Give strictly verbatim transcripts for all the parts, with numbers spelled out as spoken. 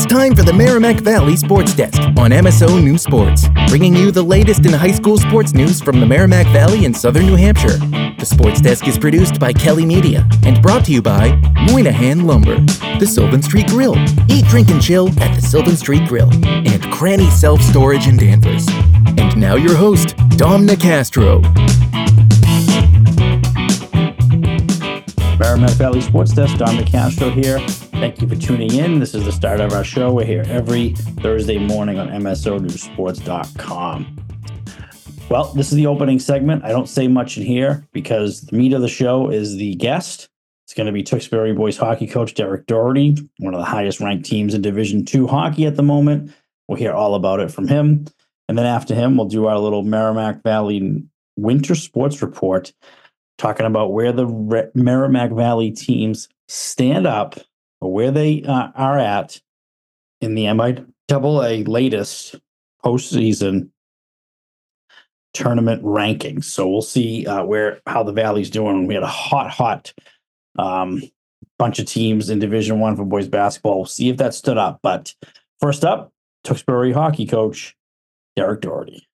time for the Merrimack Valley Sports Desk on M S O News Sports, bringing you the latest in high school sports news from the Merrimack Valley and Southern New Hampshire. The Sports Desk is produced by Kelly Media and brought to you by Moynihan Lumber, the Sylvan Street Grill, Eat, Drink, and Chill at the Sylvan Street Grill, and Cranny Self Storage in Danvers. And now your host, Dom Nicastro. Merrimack Valley Sports Desk, Dom Nicastro here. Thank you for tuning in. This is the start of our show. We're here every Thursday morning on M S O News Sports dot com. Well, this is the opening segment. I don't say much in here because the meat of the show is the guest. It's going to be Tewksbury Boys hockey coach Derek Doherty, one of the highest ranked teams in Division two hockey at the moment. We'll hear all about it from him. And then after him, we'll do our little Merrimack Valley winter sports report, talking about where the Re- Merrimack Valley teams stand up or where they uh, are at in the M I A A latest postseason tournament rankings. So we'll see uh, where how the Valley's doing. We had a hot, hot um, bunch of teams in Division One for boys basketball. We'll see if that stood up. But first up, Tewksbury hockey coach Derek Doherty.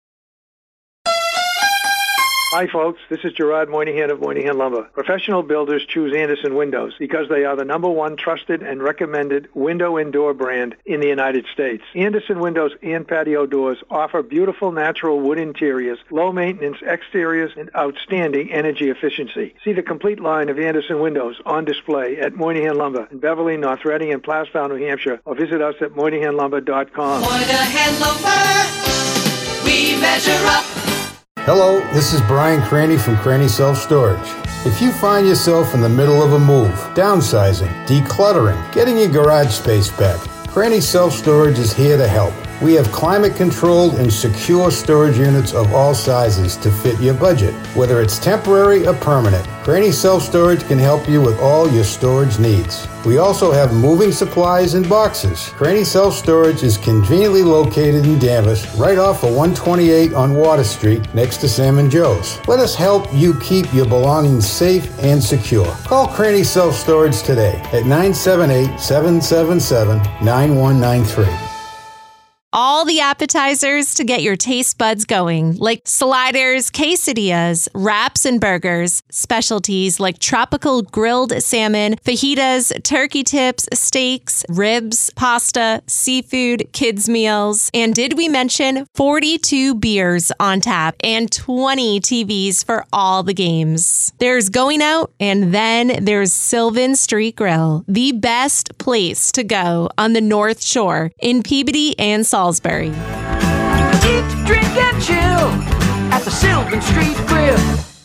Hi, folks. This is Gerard Moynihan of Moynihan Lumber. Professional builders choose Andersen Windows because they are the number one trusted and recommended window and door brand in the United States. Andersen Windows and patio doors offer beautiful natural wood interiors, low maintenance exteriors, and outstanding energy efficiency. See the complete line of Andersen Windows on display at Moynihan Lumber in Beverly, North Reading, and Plastow, New Hampshire, or visit us at Moynihan Lumber dot com. Moynihan Lumber, we measure up. Hello, this is Brian Cranny from Cranny Self Storage. If you find yourself in the middle of a move, downsizing, decluttering, getting your garage space back, Cranny Self Storage is here to help. We have climate-controlled and secure storage units of all sizes to fit your budget. Whether it's temporary or permanent, Cranny Self Storage can help you with all your storage needs. We also have moving supplies and boxes. Cranny Self Storage is conveniently located in Danvers, right off of one twenty-eight on Water Street, next to Sam and Joe's. Let us help you keep your belongings safe and secure. Call Cranny Self Storage today at nine seven eight, seven seven seven, nine one nine three. All the appetizers to get your taste buds going, like sliders, quesadillas, wraps and burgers, specialties like tropical grilled salmon, fajitas, turkey tips, steaks, ribs, pasta, seafood, kids' meals. And did we mention forty-two beers on tap and twenty T Vs for all the games? There's Going Out, and then there's Sylvan Street Grill, the best place to go on the North Shore in Peabody and Salisbury. Salisbury. Eat, drink, and chill at the Sylvan Street Grill.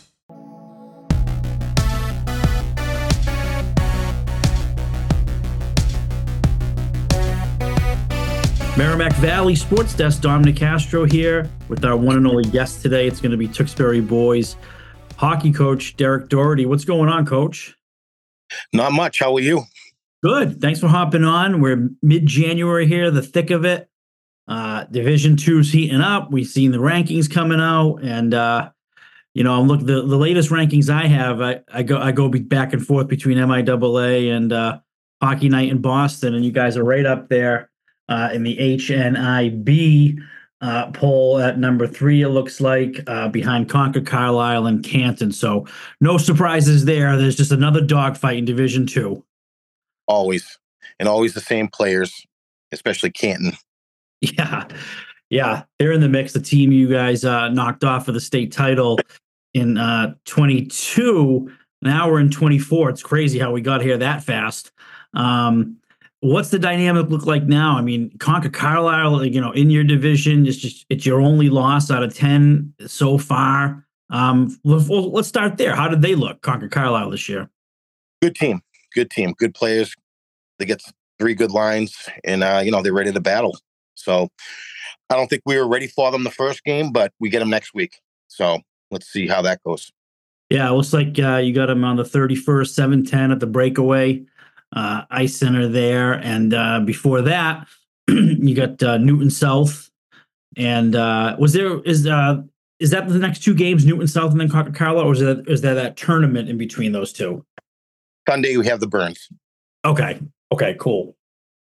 Merrimack Valley Sports Desk, Dom Nicastro here with our one and only guest today. It's going to be Tewksbury Boys hockey coach Derek Doherty. What's going on, Coach? Not much. How are you? Good. Thanks for hopping on. We're mid-January here, the thick of it. Uh, Division two's heating up. We've seen the rankings coming out, and uh, you know, look, the, the latest rankings I have, I, I go I go back and forth between M I A A and uh, Hockey Night in Boston, and you guys are right up there uh, in the H N I B uh, poll at number three. It looks like uh, behind Concord, Carlisle, and Canton. So no surprises there. There's just another dogfight in Division two. Always, and always the same players, especially Canton. Yeah, yeah, they're in the mix. The team you guys uh, knocked off for the state title in uh, twenty-two. Now we're in twenty-four. It's crazy how we got here that fast. Um, what's the dynamic look like now? I mean, Concord Carlisle, you know, in your division, it's just it's your only loss out of ten so far. Um, let's, let's start there. How did they look, Concord Carlisle, this year? Good team, good team, good players. They get three good lines, and uh, you know they're ready to battle. So I don't think we were ready for them the first game, but we get them next week. So let's see how that goes. Yeah, it looks like uh, you got them on the thirty-first, seven ten at the Breakaway uh, Ice Center there. And uh, before that, you got uh, Newton South. And uh, was there, is uh, is that the next two games, Newton South and then Concord Carlisle, or is that, is there that tournament in between those two? Sunday, we have the Burns. Okay. Okay, cool.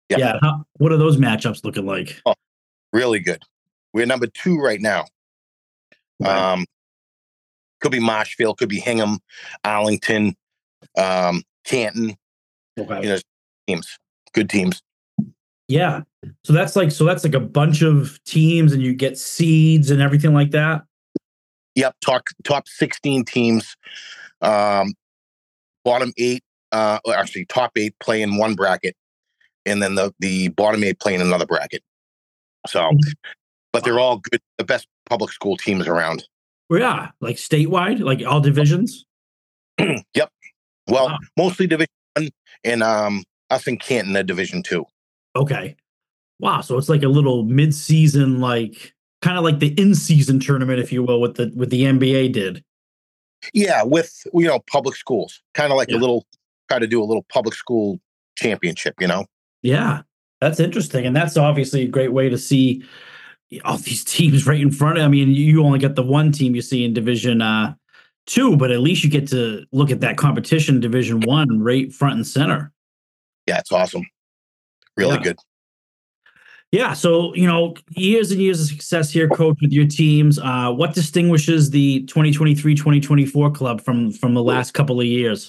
Yeah. Yeah. How, what are those matchups looking like? Oh, really good. We're number two right now. Right. Um, could be Marshfield, could be Hingham, Arlington, um, Canton. Okay. You know, teams, good teams. Yeah. So that's like so that's like a bunch of teams, and you get seeds and everything like that. Yep, top top sixteen teams. Um, bottom eight, uh, or actually top eight play in one bracket, and then the the bottom eight play in another bracket. So, but they're all good, the best public school teams around. Yeah, like statewide, like all divisions. Yep. Well, Wow. mostly Division One, and um, us in Canton are Division Two. Okay. Wow. So it's like a little mid-season, like kind of like the in-season tournament, if you will, with the with the N B A did. Yeah, with you know public schools, kind of like Yeah. a little try to do a little public school championship. You know. Yeah, that's interesting, and that's obviously a great way to see all these teams right in front of. I mean, you only get the one team you see in Division uh, Two, but at least you get to look at that competition, Division One, right front and center. Yeah, it's awesome. Really Yeah. good. Yeah, so you know, years and years of success here, coach, with your teams. Uh, what distinguishes the twenty twenty-three twenty twenty-four club from from the last couple of years?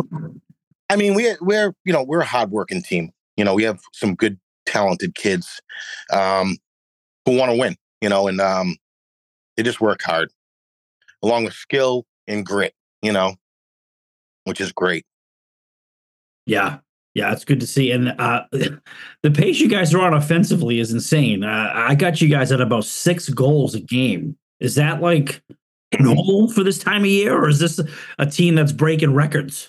I mean, we're we're you know we're a hardworking team. You know, we have some good, talented kids um, who want to win. You know, and um, they just work hard, along with skill and grit. You know, which is great. Yeah, yeah, it's good to see. And uh, the pace you guys are on offensively is insane. Uh, I got you guys at about six goals a game. Is that like normal for this time of year, or is this a team that's breaking records?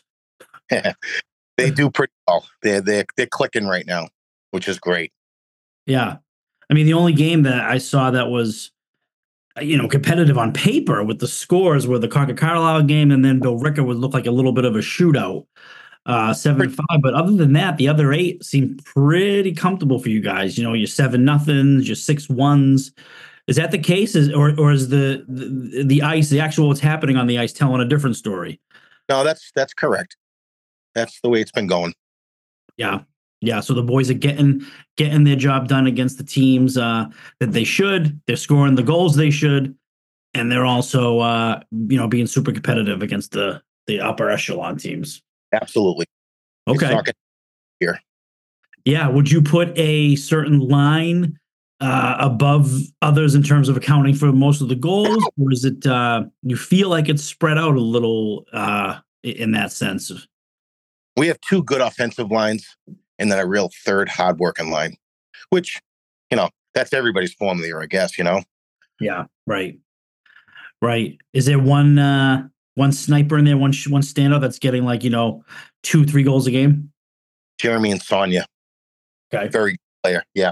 They do pretty well. They're they're they're clicking right now, which is great. Yeah, I mean, the only game that I saw that was, you know, competitive on paper with the scores were the Concord Carlisle game, and then Bill Ricker would look like a little bit of a shootout, uh, seven five. But other than that, the other eight seemed pretty comfortable for you guys. You know, your seven nothings, your six ones. Is that the case? Is or or is the, the the ice, the actual what's happening on the ice, telling a different story? No, that's that's correct. That's the way it's been going. Yeah. Yeah, so the boys are getting getting their job done against the teams uh, that they should. They're scoring the goals they should, and they're also uh, you know being super competitive against the the upper echelon teams. Absolutely. Okay. It's not gonna here. Yeah. Would you put a certain line uh, above others in terms of accounting for most of the goals, or is it uh, you feel like it's spread out a little uh, in that sense? We have two good offensive lines, and then a real third hard-working line, which, you know, that's everybody's formula, I guess, you know? Yeah, right. Right. Is there one uh, one sniper in there, one one standout that's getting like, you know, two, three goals a game? Jeremy and Sonia. Okay. Very good player. Yeah.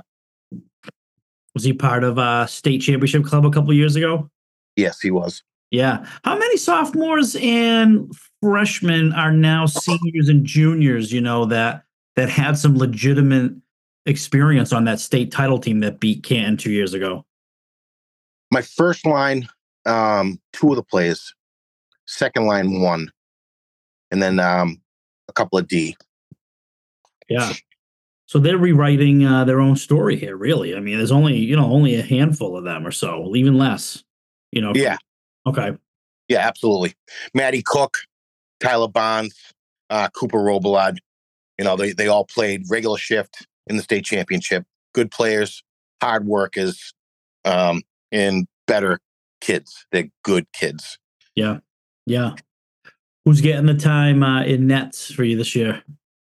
Was he part of uh state championship club a couple years ago? Yes, he was. Yeah. How many sophomores and freshmen are now seniors and juniors, you know, that that had some legitimate experience on that state title team that beat Canton two years ago? My first line, um, two of the players. Second line, one. And then um, a couple of D. Yeah. So they're rewriting uh, their own story here, really. I mean, there's only, you know, only a handful of them or so, even less, you know. Yeah. Okay. Yeah, absolutely. Maddie Cook, Tyler Bonds, uh, Cooper Robillard. You know, they, they all played regular shift in the state championship. Good players, hard workers, um, and better kids. They're good kids. Yeah. Yeah. Who's getting the time uh, in nets for you this year?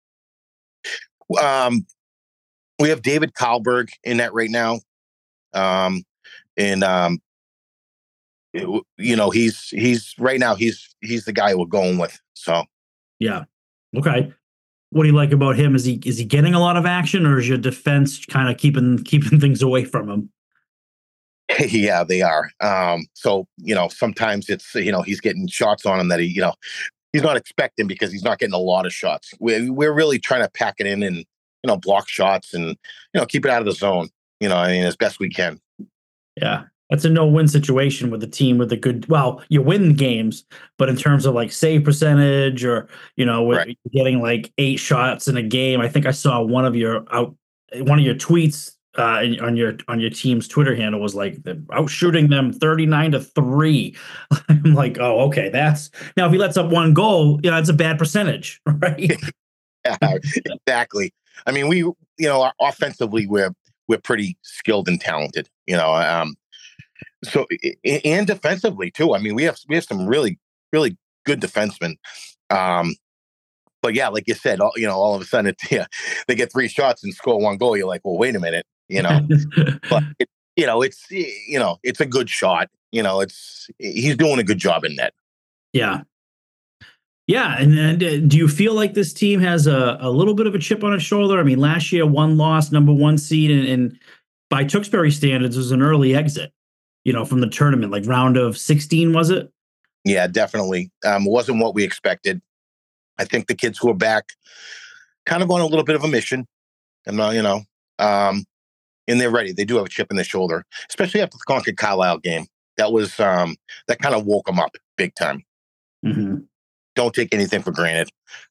Um, we have David Kalberg in that right now. Um, and, um, it, you know, he's, he's right now, he's, he's the guy we're going with. So, yeah. Okay. What do you like about him? Is he, is he getting a lot of action, or is your defense kind of keeping, keeping things away from him? yeah, they are. Um, so, you know, sometimes it's, you know, he's getting shots on him that he, you know, he's not expecting because he's not getting a lot of shots. We're, we're really trying to pack it in and, you know, block shots and, you know, keep it out of the zone, you know, I mean, as best we can. Yeah. That's a no-win situation with a team with a good, well, you win games, but in terms of like save percentage or, you know, with right. getting like eight shots in a game, I think I saw one of your out one of your tweets uh, on your on your team's Twitter handle was like they're out shooting them thirty-nine to three. I'm like, oh, okay, that's now if he lets up one goal, you know, it's a bad percentage, right? Yeah, exactly. I mean, we, you know, offensively, we're we're pretty skilled and talented, you know. Um, so and defensively too. I mean, we have we have some really really good defensemen. Um, but yeah, like you said, all, you know, all of a sudden, it's, yeah, they get three shots and score one goal. You're like, well, wait a minute, you know. But it, you know, it's you know, it's a good shot. You know, it's he's doing a good job in net. Yeah. Yeah, and, and uh, do you feel like this team has a, a little bit of a chip on its shoulder? I mean, last year, one loss, number one seed, and, and by Tewksbury standards, was an early exit, you know, from the tournament, like round of sixteen, was it? Yeah, definitely. Um, it wasn't what we expected. I think the kids who are back kind of on a little bit of a mission, and uh, you know, um, and they're ready. They do have a chip in their shoulder, especially after the Concord Carlisle game. That was um, that kind of woke them up big time. Mm-hmm. Don't take anything for granted.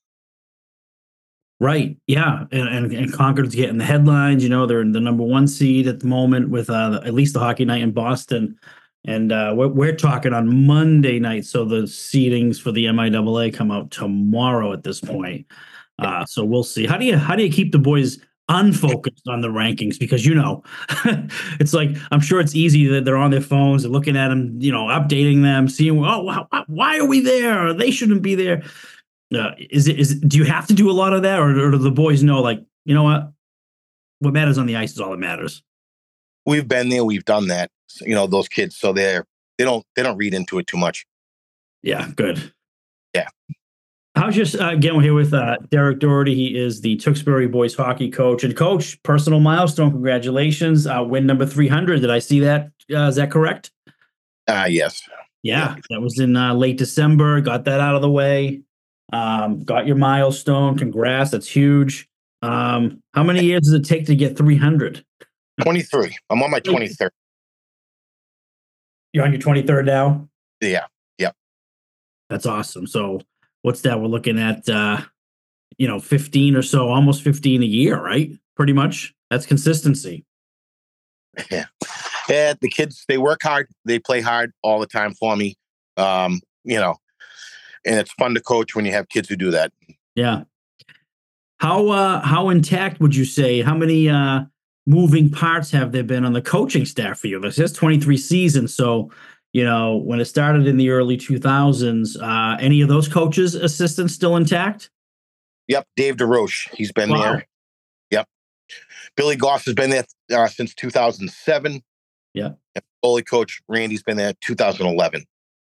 Right. Yeah. And, and, and Concord's getting the headlines. You know, they're in the number one seed at the moment with uh, at least the hockey night in Boston. And uh, we're, we're talking on Monday night. So the seedings for the M I A A come out tomorrow at this point. Uh, so we'll see. How do you how do you keep the boys unfocused on the rankings? Because, you know, it's like, I'm sure it's easy that they're on their phones and looking at them, you know, updating them, seeing, oh, wow, why are we there? Or they shouldn't be there. Uh, is it, is, do you have to do a lot of that? Or, or do the boys know, like, you know what, what matters on the ice is all that matters? We've been there. We've done that. You know, those kids. So they're, they don't, they don't read into it too much. Yeah. Good. Yeah. How's just uh, again, we're here with uh, Derek Doherty. He is the Tewksbury boys hockey coach. And coach, personal milestone, congratulations. Uh, win number three hundred. Did I see that? Uh, is that correct? Uh, yes. Yeah, that was in uh, late December. Got that out of the way. Um, got your milestone. Congrats. That's huge. Um, how many years does it take to get three hundred? twenty-three. I'm on my twenty-third. You're on your twenty-third now? Yeah. Yep. That's awesome. So what's that? We're looking at, uh, you know, fifteen or so, almost fifteen a year, right? Pretty much. That's consistency. Yeah. Yeah. The kids, they work hard. They play hard all the time for me. Um, you know, and it's fun to coach when you have kids who do that. Yeah. How, uh, how intact would you say? How many, uh, moving parts have there been on the coaching staff for you? This is twenty-three seasons. So, you know, when it started in the early two thousands, uh, any of those coaches, assistants still intact? Yep. Dave DeRoche, he's been Wow. there. Yep. Billy Goss has been there uh, since two thousand seven. Yeah. And goalie coach Randy's been there two thousand eleven.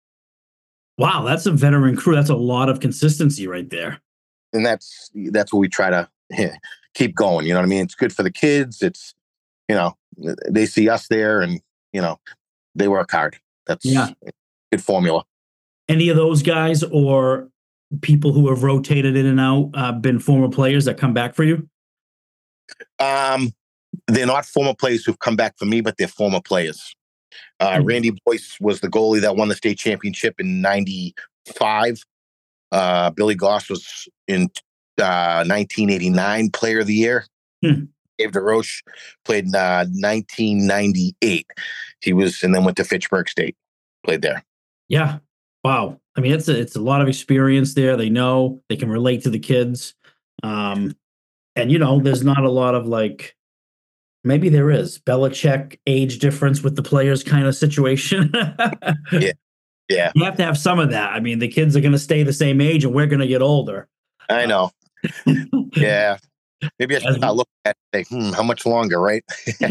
Wow, that's a veteran crew. That's a lot of consistency right there. And that's that's what we try to yeah, keep going. You know what I mean? It's good for the kids. It's, you know, they see us there and, you know, they work hard. That's Yeah. a good formula. Any of those guys or people who have rotated in and out uh, been former players that come back for you? Um, they're not former players who've come back for me, but they're former players. Uh, Mhm. Randy Boyce was the goalie that won the state championship in ninety-five. Uh, Billy Goss was in uh, nineteen eighty-nine Player of the Year. Hmm. Dave DeRoche played in uh, nineteen ninety-eight. He was, and then went to Fitchburg State, played there. Yeah. Wow. I mean, it's a, it's a lot of experience there. They know, they can relate to the kids. Um, and, you know, there's not a lot of like, maybe there is Belichick age difference with the players kind of situation. Yeah. Yeah, You have to have some of that. I mean, the kids are going to stay the same age and we're going to get older. I know. Yeah. Maybe I should As- start looking at it, say, hmm, how much longer, right?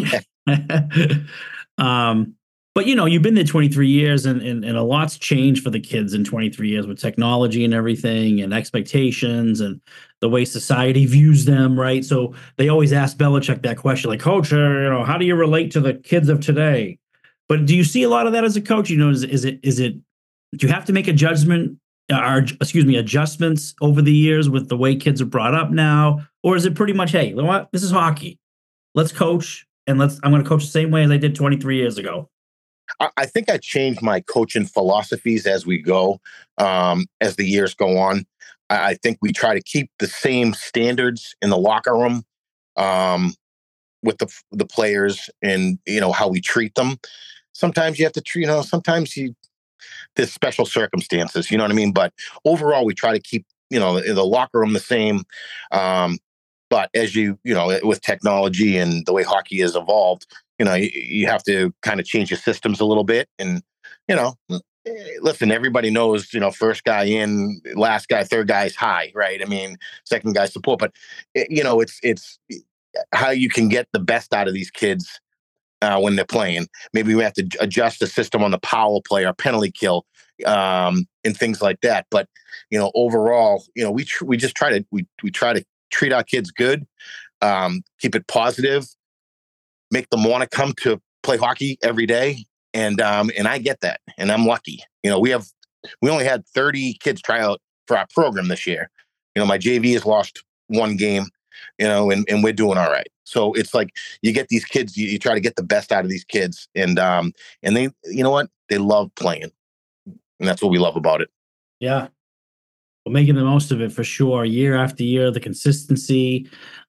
um, but you know, you've been there twenty-three years and, and, and a lot's changed for the kids in twenty-three years with technology and everything and expectations and the way society views them. Right. So they always ask Belichick that question, like, coach, uh, you know, how do you relate to the kids of today? But do you see a lot of that as a coach? You know, is, is it, is it, do you have to make a judgment or, excuse me, adjustments over the years with the way kids are brought up now? Or is it pretty much, hey, you know what? This is hockey. Let's coach and let's, I'm going to coach the same way as I did twenty-three years ago. I, I think I changed my coaching philosophies as we go, um, as the years go on. I, I think we try to keep the same standards in the locker room. Um, with the the players and, you know, how we treat them. Sometimes you have to treat, you know, sometimes you, there's special circumstances, you know what I mean? But overall, we try to keep, you know, the locker room the same. Um, but as you, you know, with technology and the way hockey has evolved, you know, you, you have to kind of change your systems a little bit. And, you know, listen, everybody knows, you know, first guy in, last guy, third guy is high, right? I mean, second guy support, but, you know, it's, it's how you can get the best out of these kids uh, when they're playing. Maybe we have to adjust the system on the power play or penalty kill um, and things like that. But, you know, overall, you know, we, tr- we just try to, we, we try to treat our kids good, um, keep it positive, make them want to come to play hockey every day. And, um, and I get that, and I'm lucky. You know, we have, we only had thirty kids try out for our program this year. You know, my J V has lost one game, you know, and, and we're doing all right. So it's like, you get these kids, you, you try to get the best out of these kids, and, um, and they, you know what, they love playing, and that's what we love about it. Yeah. Well, making the most of it for sure, year after year, the consistency.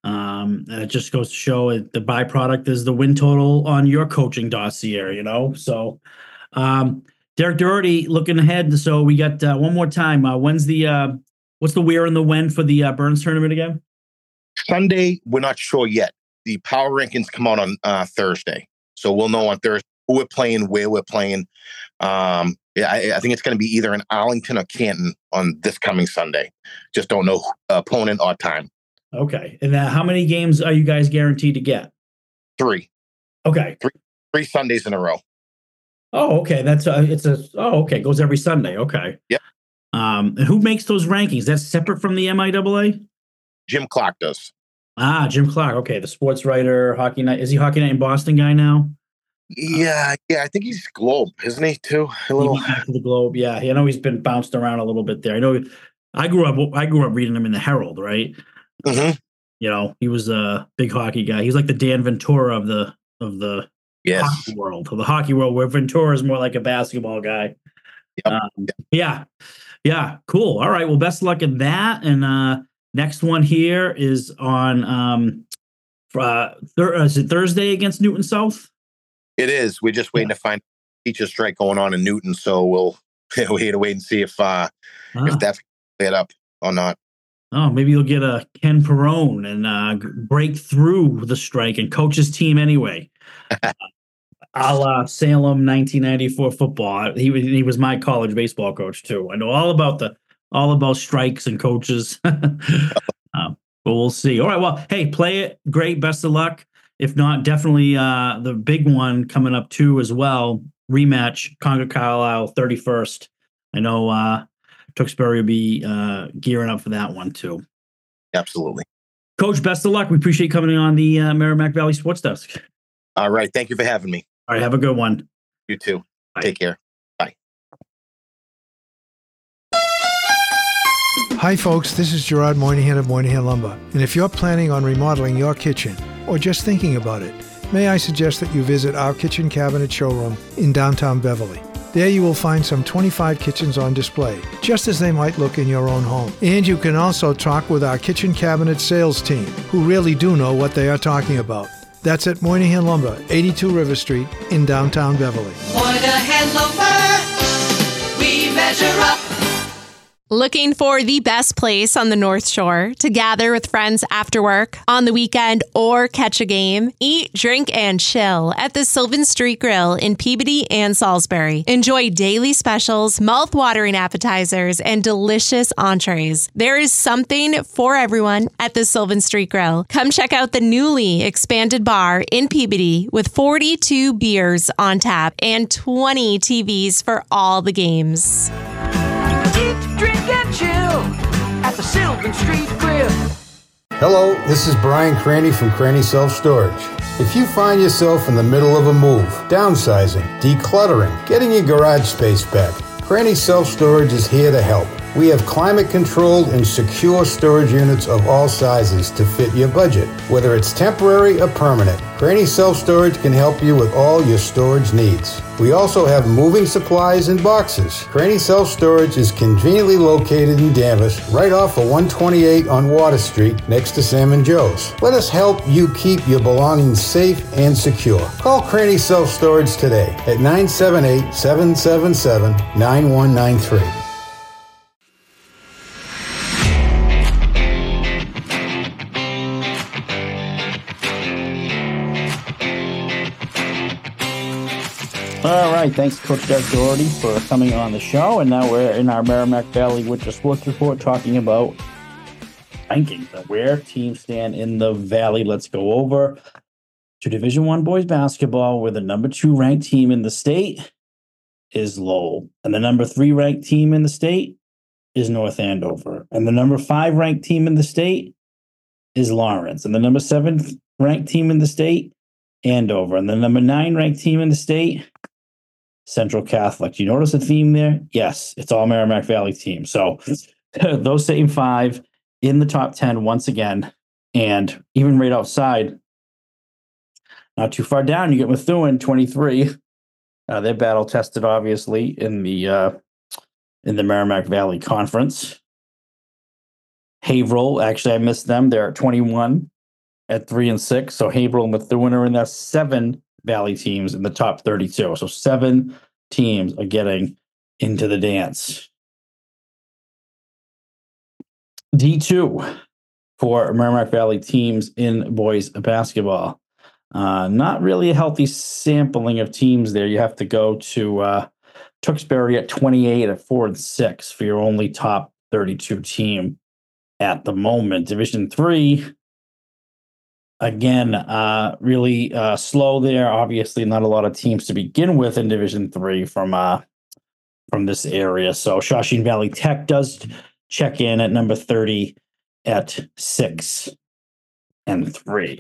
Um, and it just goes to show it, the byproduct is the win total on your coaching dossier, you know? So, um, Derek Doherty looking ahead. So we got uh, one more time. Uh, when's the, uh, what's the where and the when for the uh, Burns tournament again? Sunday, we're not sure yet. The power rankings come out on uh, Thursday. So we'll know on Thursday who we're playing, where we're playing. Um, yeah, I, I think it's going to be either in Arlington or Canton on this coming Sunday. Just don't know opponent or time. Okay. And uh, how many games are you guys guaranteed to get? Three. Okay. Three, three Sundays in a row. Oh, okay. That's a, it's a, oh, okay. It goes every Sunday. Okay. Yep. Um, and who makes those rankings? That's separate from the M I A A? Jim Clark does. Ah, Jim Clark. Okay. The sports writer, Hockey Night. Is he Hockey Night in Boston guy now? Yeah. Yeah. I think he's Globe, isn't he, too? A little. He went back to the Globe. Yeah. I know he's been bounced around a little bit there. I know I grew up, I grew up reading him in the Herald, right? Mm-hmm. You know, he was a big hockey guy. He's like the Dan Ventura of the, of the yes. hockey world, of the hockey world, where Ventura is more like a basketball guy. Yep. Um, yeah. Yeah. Cool. All right. Well, best of luck in that. And, uh, next one here is on, um, uh, thir- is it Thursday against Newton South? It is. We're just waiting yeah. to find teacher strike going on in Newton. So we'll, we'll here to wait and see if, uh, ah. if that's cleared up or not. Oh, maybe you'll get a Ken Perrone and uh, break through the strike and coach his team anyway. uh, a la Salem nineteen ninety-four football. He was he was my college baseball coach too. I know all about the all about strikes and coaches. um, but we'll see. All right. Well, hey, play it. Great. Best of luck. If not, definitely uh, the big one coming up too as well. Rematch Concord Carlisle thirty-first. I know. Uh, Tewksbury will be uh, gearing up for that one too. Absolutely. Coach, best of luck. We appreciate you coming on the uh, Merrimack Valley Sports Desk. All right. Thank you for having me. All right. Have a good one. You too. Bye. Take care. Bye. Hi, folks. This is Gerard Moynihan of Moynihan Lumber. And if you're planning on remodeling your kitchen or just thinking about it, may I suggest that you visit our kitchen cabinet showroom in downtown Beverly. There you will find some twenty-five kitchens on display, just as they might look in your own home. And you can also talk with our kitchen cabinet sales team, who really do know what they are talking about. That's at Moynihan Lumber, eighty-two River Street in downtown Beverly. Moynihan Lumber, we measure up. Looking for the best place on the North Shore to gather with friends after work, on the weekend, or catch a game? Eat, drink, and chill at the Sylvan Street Grill in Peabody and Salisbury. Enjoy daily specials, mouth-watering appetizers, and delicious entrees. There is something for everyone at the Sylvan Street Grill. Come check out the newly expanded bar in Peabody with forty-two beers on tap and twenty T Vs for all the games. Eat, drink, and chill at the Sylvan Street Grill. Hello, this is Brian Cranny from Cranny Self Storage. If you find yourself in the middle of a move, downsizing, decluttering, getting your garage space back, Cranny Self Storage is here to help. We have climate-controlled and secure storage units of all sizes to fit your budget, whether it's temporary or permanent. Cranny Self-Storage can help you with all your storage needs. We also have moving supplies and boxes. Cranny Self-Storage is conveniently located in Danvers, right off of one twenty-eight on Water Street, next to Sam and Joe's. Let us help you keep your belongings safe and secure. Call Cranny Self-Storage today at nine seven eight, seven seven seven, nine one nine three. All right, thanks, Coach Doug Doherty, for coming on the show. And now we're in our Merrimack Valley Winter Sports Report talking about rankings, where teams stand in the Valley. Let's go over to Division One boys basketball, where the number two ranked team in the state is Lowell, and the number three ranked team in the state is North Andover, and the number five ranked team in the state is Lawrence, and the number seven ranked team in the state, Andover, and the number nine ranked team in the state, Central Catholic. Do you notice a theme there? Yes, it's all Merrimack Valley teams. So those same five in the top ten once again, and even right outside, not too far down, you get Methuen, twenty-three. Uh, they're battle tested, obviously, in the uh, in the Merrimack Valley Conference. Haverhill, actually, I missed them. They're at twenty-one at three and six. So Haverhill and Methuen are in there. Seven Valley teams in the top thirty-two. So seven teams are getting into the dance. D two for Merrimack Valley teams in boys basketball. Uh, not really a healthy sampling of teams there. You have to go to uh, Tewksbury at twenty-eight at four and six for your only top thirty-two team at the moment. Division three, again, uh, really uh, slow there. Obviously, not a lot of teams to begin with in Division three from uh, from this area. So Shawshene Valley Tech does check in at number thirty at six and three.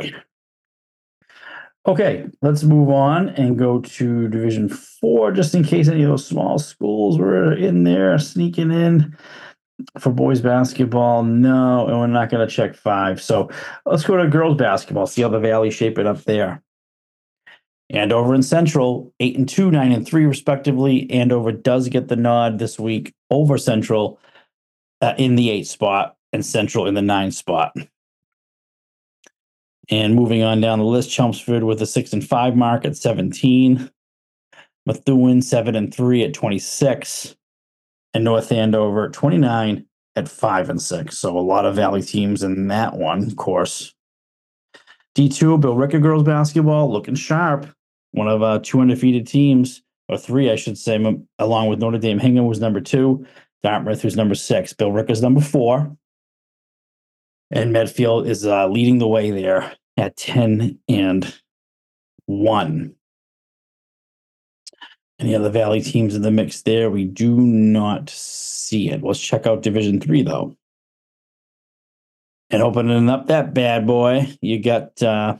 Okay, let's move on and go to Division four, just in case any of those small schools were in there sneaking in for boys basketball. No, and we're not going to check five. So let's go to girls basketball, see how the Valley's shaping up there. Andover and Central, eight and two, nine and three, respectively. Andover does get the nod this week over Central uh, in the eight spot and Central in the nine spot. And moving on down the list, Chelmsford with a six and five mark at seventeen. Methuen seven and three at twenty-six. And North Andover twenty-nine at five and six. So a lot of Valley teams in that one, of course. D two, Billerica girls basketball looking sharp. One of uh, two undefeated teams, or three, I should say, m- along with Notre Dame Hingham, who's number two. Dartmouth, who's number six. Billerica's number four. And Medfield is uh, leading the way there at ten and one. Any other Valley teams in the mix there? We do not see it. Let's check out Division three, though. And opening up that bad boy, you got, uh,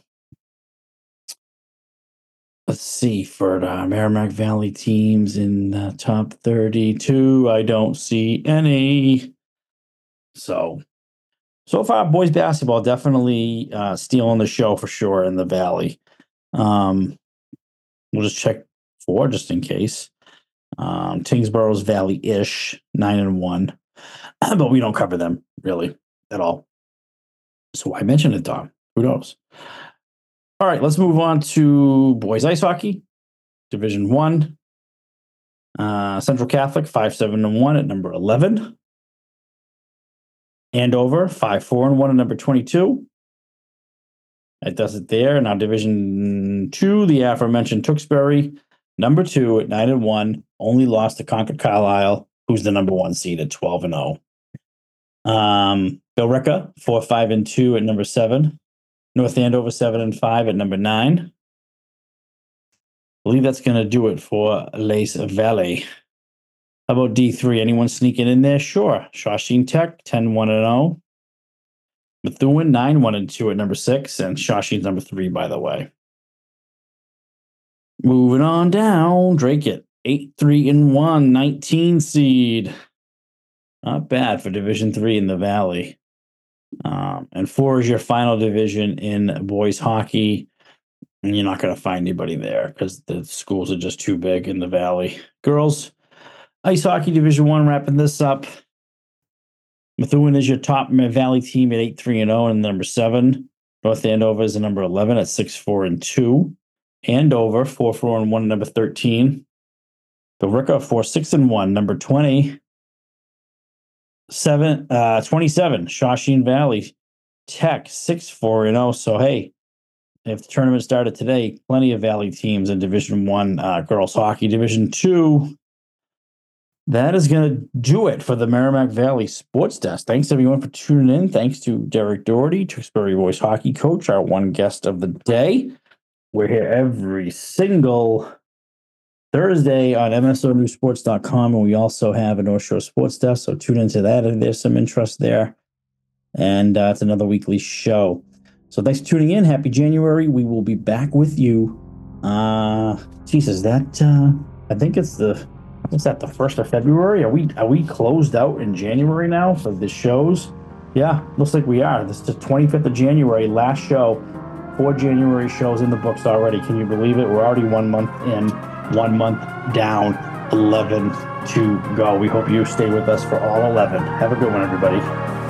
let's see, for uh, Merrimack Valley teams in the top thirty-two. I don't see any. So... So far, boys basketball definitely uh, stealing the show for sure in the Valley. Um, we'll just check four just in case. Um, Tingsboro's Valley-ish, nine and one, but we don't cover them really at all. So why mention it, Tom? Who knows? All right, let's move on to boys ice hockey, Division One. Uh, Central Catholic five seven and one at number eleven. Andover, five four and one at number twenty-two. That does it there. Now Division two, the aforementioned Tewksbury, number two at nine and one, only lost to Concord Carlisle, who's the number one seed at twelve and oh. Um, Billerica, four five and two at number seven. North Andover, seven and five at number nine. I believe that's going to do it for Lace Valley. How about D three? Anyone sneaking in there? Sure. Shawshene Tech, ten one and oh. Methuen, nine one and two at number six. And Shawshene's number three, by the way. Moving on down. Drake it, eight three and one, nineteen seed. Not bad for Division Three in the Valley. Um, and four is your final division in boys hockey. And you're not going to find anybody there because the schools are just too big in the Valley. Girls, ice hockey Division One, wrapping this up. Methuen is your top Valley team at eight three and oh and number seven. North Andover is the number eleven at six four and two. Andover four four and one, number thirteen. Billerica four six and one, number twenty. Seven, uh, twenty-seven. Shawshene Valley Tech six four and oh. So hey, if the tournament started today, plenty of Valley teams in Division One uh, girls hockey. Division Two. That is going to do it for the Merrimack Valley Sports Desk. Thanks, everyone, for tuning in. Thanks to Derek Doherty, Tewksbury boys hockey coach, our one guest of the day. We're here every single Thursday on M S O news sports dot com, and we also have a North Shore Sports Desk, so tune into that if there's some interest there. And uh, it's another weekly show. So thanks for tuning in. Happy January. We will be back with you. Uh, geez, is that, uh, I think it's the... What's that, the first of February? Are we are we closed out in January now for the shows? Yeah, looks like we are. This is the twenty-fifth of January, last show. Four January shows in the books already. Can you believe it? We're already one month in, one month down, eleven to go. We hope you stay with us for all eleven. Have a good one, everybody.